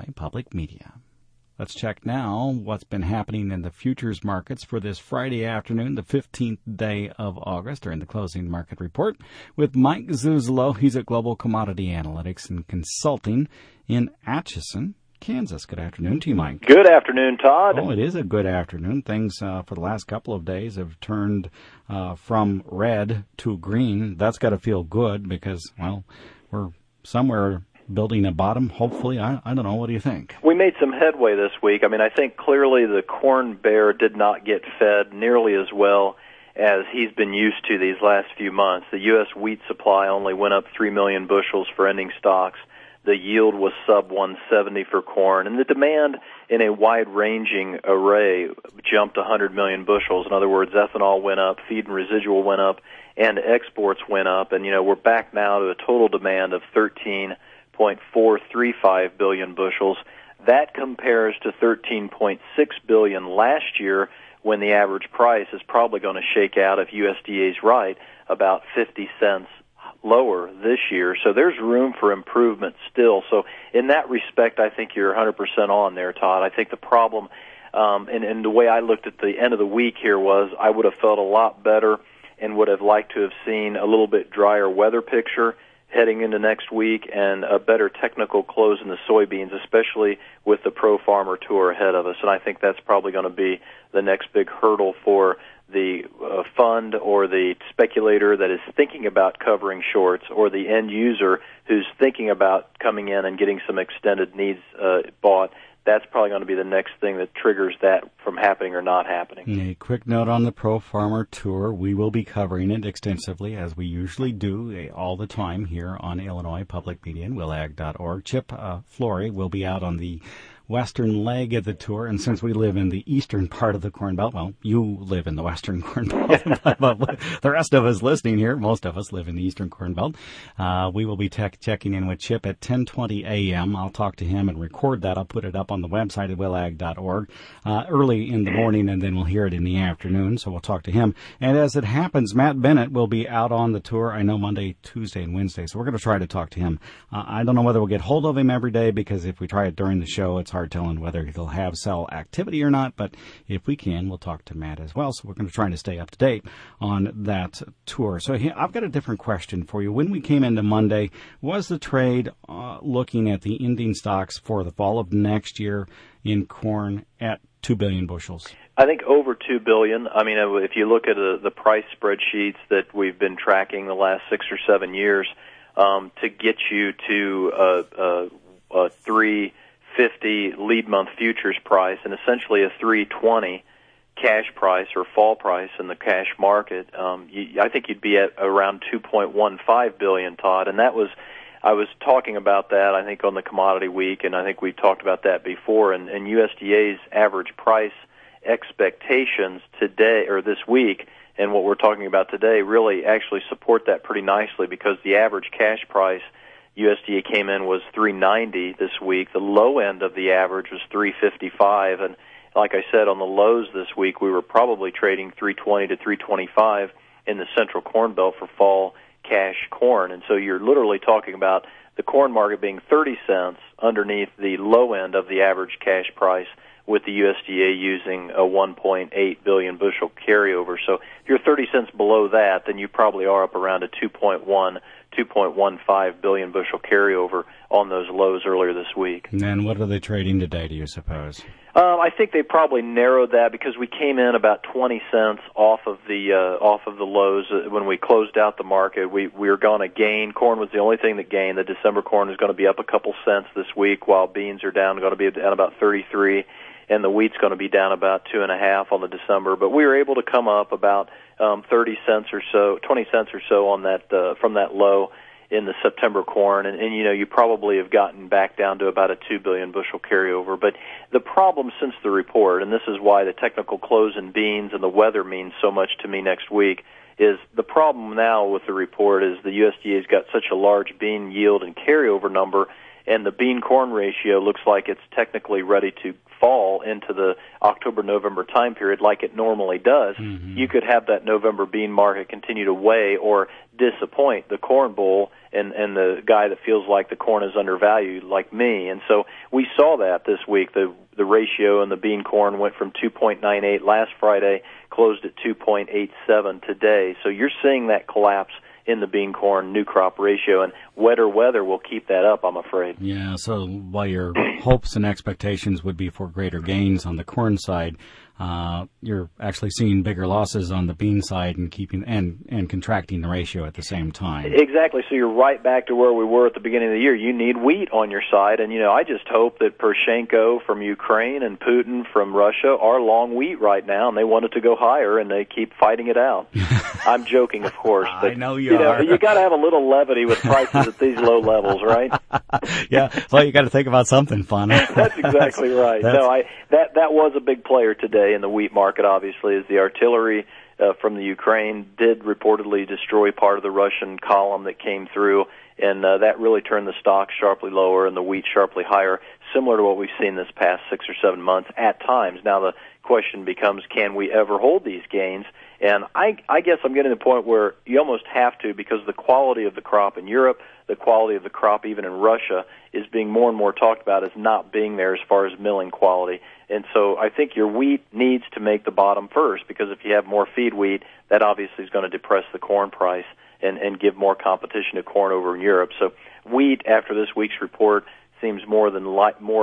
Illinois Public Media. Let's check now what's been happening in the futures markets for this Friday afternoon, the 15th day of August, during the closing market report with Mike Zuzolo. He's at Global Commodity Analytics and Consulting in Atchison, Kansas. Good afternoon to you, Mike. Good afternoon, Todd. Oh, it is a good afternoon. Things for the last couple of days have turned from red to green. That's got to feel good because, well, we're somewhere building a bottom, hopefully. I don't know. What do you think? We made some headway this week. I mean, I think clearly the corn bear did not get fed nearly as well as he's been used to these last few months. The U.S. wheat supply only went up 3 million bushels for ending stocks. The yield was sub 170 for corn, and the demand in a wide-ranging array jumped 100 million bushels. In other words, ethanol went up, feed and residual went up, and exports went up. And, we're back now to a total demand of 13.435 billion bushels. That compares to 13.6 billion last year, when the average price is probably going to shake out, if USDA is right, about 50 cents lower this year. So there's room for improvement still. So in that respect, I think you're 100% on there, Todd. I think the problem, and the way I looked at the end of the week here was I would have felt a lot better and would have liked to have seen a little bit drier weather picture heading into next week and a better technical close in the soybeans, especially with the Pro Farmer Tour ahead of us. And I think that's probably going to be the next big hurdle for the fund or the speculator that is thinking about covering shorts, or the end user who's thinking about coming in and getting some extended needs bought. That's probably going to be the next thing that triggers that from happening or not happening. A quick note on the Pro Farmer Tour. We will be covering it extensively, as we usually do all the time here on Illinois Public Media and willag.org. Chip Flory will be out on the western leg of the tour, and since we live in the eastern part of the Corn Belt, well, you live in the western Corn Belt, but the rest of us listening here, most of us live in the eastern Corn Belt. We will be checking in with Chip at 10:20 a.m. I'll talk to him and record that. I'll put it up on the website at willag.org early in the morning, and then we'll hear it in the afternoon, so we'll talk to him. And as it happens, Matt Bennett will be out on the tour, I know, Monday, Tuesday, and Wednesday, so we're going to try to talk to him. I don't know whether we'll get hold of him every day, because if we try it during the show, it's hard telling whether he'll have cell activity or not, but if we can, we'll talk to Matt as well. So we're going to try to stay up to date on that tour. So I've got a different question for you. When we came into Monday, was the trade looking at the ending stocks for the fall of next year in corn at 2 billion bushels? I think over 2 billion. I mean, if you look at the price spreadsheets that we've been tracking the last 6 or 7 years, to get you to a 350 lead month futures price and essentially a 320 cash price or fall price in the cash market, I think you'd be at around 2.15 billion, Todd. And I was talking about that, I think, on the Commodity Week, and I think we talked about that before. And USDA's average price expectations today or this week, and what we're talking about today, really actually support that pretty nicely, because the average cash price USDA came in was 390 this week. The low end of the average was 355, and like I said, on the lows this week, we were probably trading 320 to 325 in the Central Corn Belt for fall cash corn. And so you're literally talking about the corn market being 30 cents underneath the low end of the average cash price, with the USDA using a 1.8 billion bushel carryover. So if you're 30 cents below that, then you probably are up around a 2.15 billion bushel carryover on those lows earlier this week. And what are they trading today, do you suppose? I think they probably narrowed that, because we came in about 20 cents off of the lows when we closed out the market. We were going to gain. Corn was the only thing that gained. The December corn is going to be up a couple cents this week, while beans are going to be down about 33, and the wheat's going to be down about 2.5 on the December. But we were able to come up about 30 cents or so, 20 cents or so on that from that low in the September corn, and you probably have gotten back down to about a 2 billion bushel carryover. But the problem since the report, and this is why the technical close in beans and the weather means so much to me next week, is the problem now with the report is the USDA's got such a large bean yield and carryover number, and the bean-corn ratio looks like it's technically ready to fall into the October-November time period like it normally does, you could have that November bean market continue to weigh or disappoint the corn bull and the guy that feels like the corn is undervalued, like me. And so we saw that this week. The ratio in the bean corn went from 2.98 last Friday, closed at 2.87 today. So you're seeing that collapse in the bean corn new crop ratio, and wetter weather will keep that up, I'm afraid. Yeah, so while your hopes and expectations would be for greater gains on the corn side, you're actually seeing bigger losses on the bean side and keeping and contracting the ratio at the same time. Exactly. So you're right back to where we were at the beginning of the year. You need wheat on your side, and I just hope that Poroshenko from Ukraine and Putin from Russia are long wheat right now, and they want it to go higher, and they keep fighting it out. I'm joking, of course. But, I know you are. You got to have a little levity with prices at these low levels, right? Yeah. Well, you got to think about something fun. That's exactly right. That was a big player today in the wheat market, obviously, as the artillery from the Ukraine did reportedly destroy part of the Russian column that came through, and that really turned the stock sharply lower and the wheat sharply higher, similar to what we've seen this past 6 or 7 months at times. Now the question becomes, can we ever hold these gains? And I guess I'm getting to the point where you almost have to, because the quality of the crop in Europe, the quality of the crop even in Russia, is being more and more talked about as not being there as far as milling quality. And so I think your wheat needs to make the bottom first, because if you have more feed wheat, that obviously is going to depress the corn price and give more competition to corn over in Europe. So wheat, after this week's report, seems more than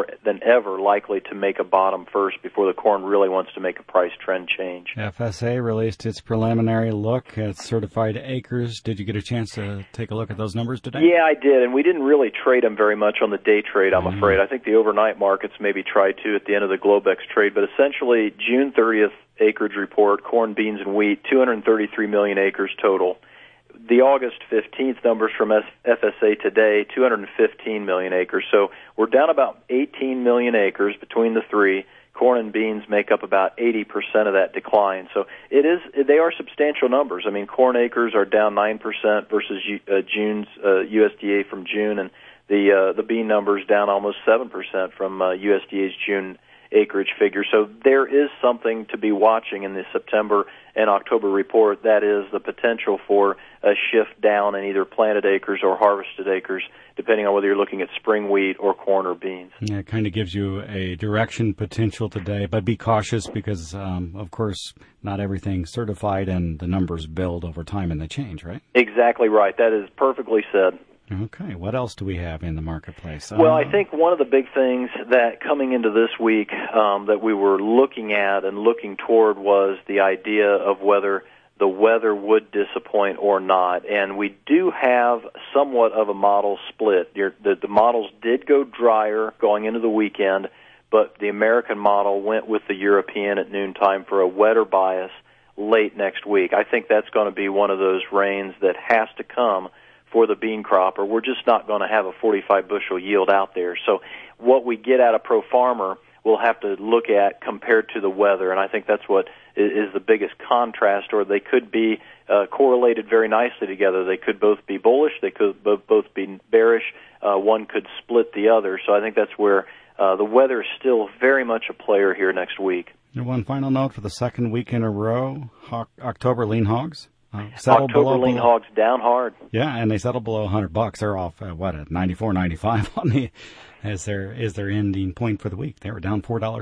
ever likely to make a bottom first before the corn really wants to make a price trend change. FSA released its preliminary look at certified acres. Did you get a chance to take a look at those numbers today? Yeah, I did, and we didn't really trade them very much on the day trade, I'm afraid. I think the overnight markets maybe tried to at the end of the Globex trade, but essentially June 30th acreage report, corn, beans, and wheat, 233 million acres total. The August 15th numbers from FSA today, 215 million acres. So we're down about 18 million acres between the three. Corn and beans make up about 80% of that decline. So they are substantial numbers. I mean, corn acres are down 9% versus June's USDA from June, and the bean numbers down almost 7% from USDA's June acreage figure. So there is something to be watching in the September and October report. That is the potential for a shift down in either planted acres or harvested acres, depending on whether you're looking at spring wheat or corn or beans. Yeah, it kind of gives you a direction potential today, but be cautious because, of course, not everything's certified and the numbers build over time and they change, right? Exactly right. That is perfectly said. Okay. What else do we have in the marketplace? Well, I think one of the big things that coming into this week that we were looking at and looking toward was the idea of whether the weather would disappoint or not. And we do have somewhat of a model split. The models did go drier going into the weekend, but the American model went with the European at noontime for a wetter bias late next week. I think that's going to be one of those rains that has to come for the bean crop, or we're just not going to have a 45 bushel yield out there. So what we get out of Pro Farmer, we'll have to look at compared to the weather, and I think that's what is the biggest contrast, or they could be correlated very nicely together. They could both be bullish, they could both be bearish, one could split the other. So I think that's where the weather is still very much a player here next week. And one final note for the second week in a row, October lean hogs. October lean hogs down hard. Yeah, and they settled below $100. They're off at $94.95 on the as their ending point for the week. They were down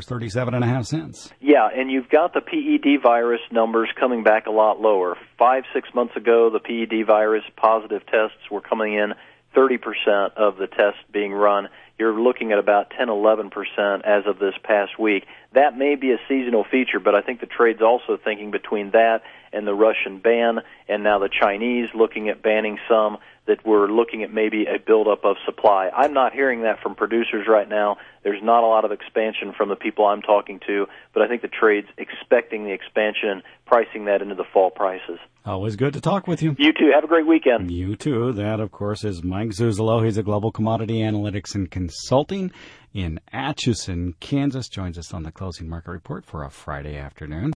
$4.37.5. Yeah, and you've got the PED virus numbers coming back a lot lower. 5-6 months ago, the PED virus positive tests were coming in 30% of the tests being run. You're looking at about 10-11% as of this past week. That may be a seasonal feature, but I think the trade's also thinking between that and the Russian ban, and now the Chinese looking at banning some, that we're looking at maybe a buildup of supply. I'm not hearing that from producers right now. There's not a lot of expansion from the people I'm talking to, but I think the trade's expecting the expansion and pricing that into the fall prices. Always good to talk with you. You too. Have a great weekend. You too. That, of course, is Mike Zuzolo. He's a Global Commodity Analytics and Consulting in Atchison, Kansas. Joins us on the Closing Market Report for a Friday afternoon.